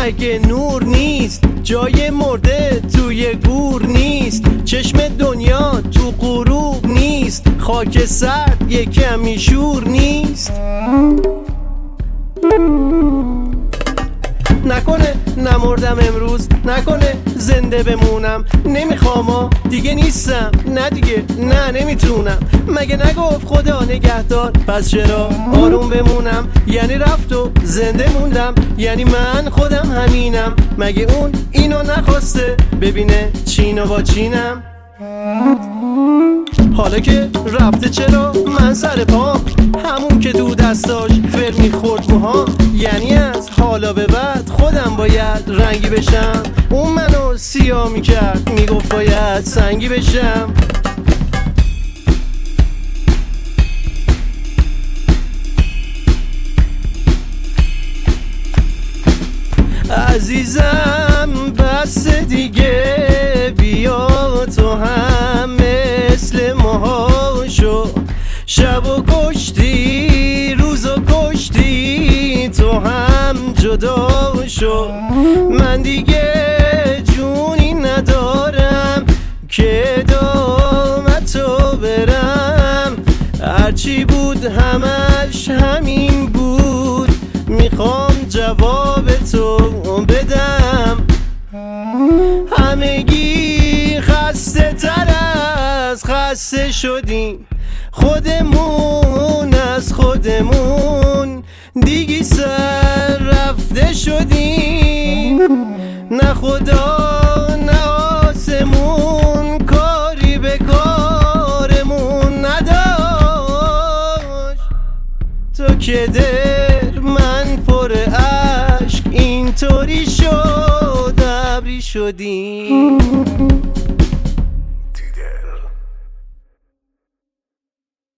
مگه نور نیست؟ جای مرده توی گور نیست؟ چشم دنیا تو غروب نیست؟ خاک سرد یه کمی شور نیست؟ نکنه نمردم امروز، نکنه زنده بمونم. نمیخوام دیگه نیستم، نه دیگه نه نمیتونم. مگه نگفت خدا نگهدار؟ پس چرا آروم بمونم؟ یعنی رفت و زنده موندم، یعنی من خودم همینم. مگه اون اینو نخواسته ببینه چین و با چینم؟ حالا که رفته چرا من سر پام همون که دو دستاش فر میخورد موهام؟ یعنی از حالا به بعد خودم باید رنگی بشم؟ اون منو سیاه میکرد میگفت باید سنگی بشم. عزیزم بس دیگه، بیا تو هم مثل ماها شو. شب و کشتی روز و کشتی، تو هم جدا شو. من دیگه جونی ندارم که دامتو برم. هرچی بود همش همین بود، میخوام جواب تو بدم. همگی خسته تر از خسته شدیم، خودمون از خودمون دیگی سر رفته شدیم. نه خدا نه آسمون کاری به کارمون نداشت. تو که در من پر عشق اینطوری شد ابری شدیم.